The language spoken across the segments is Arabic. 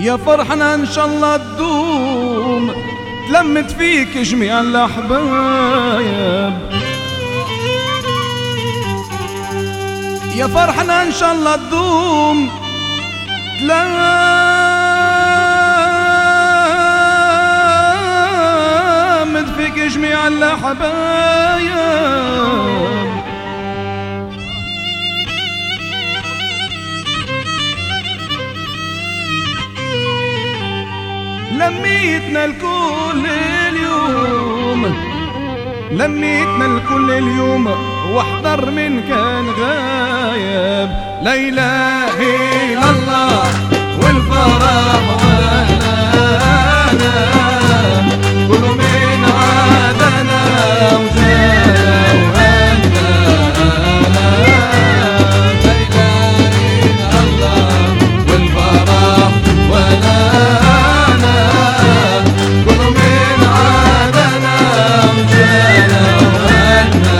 يا فرحنا ان شاء الله تدوم تلمت فيك جميع الاحباب. يا فرحنا ان شاء الله تدوم تلمت فيك جميع الاحباب. لميتنا الكل اليوم، لميتنا الكل اليوم، واحضر من كان غايب. لا اله الا الله والفرح وهلانا، كل من عادنا وجانا وهنا. لا اله الا الله والفرح وهلانا، كل من عادنا وجانا وهنا.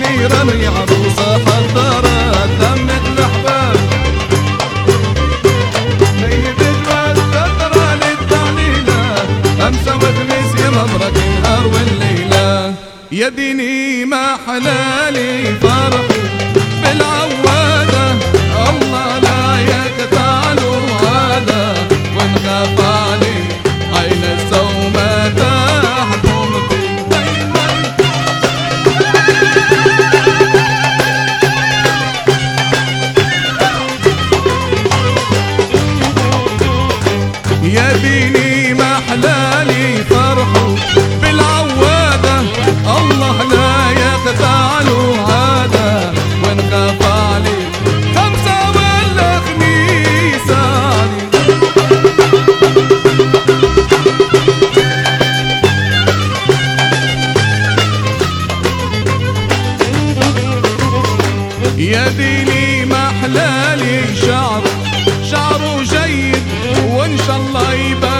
اللي رمي عروسه حضرت لمت الاحباب سيد جواد فتره للتعليله امسى وخميس يا مبرك النهار والليله يا ديني ما حلالي فرحي بالعواده الله لا يقطع له عاده ونخاف عليه عين السومه تحكم يا ديني ما حلالي فرحه بالعواده الله لا يقطع له عاده ونخاف عليه خمسه ولا خميس عليه يا ديني ما حلالي شعره جيد وان شاء الله يبقى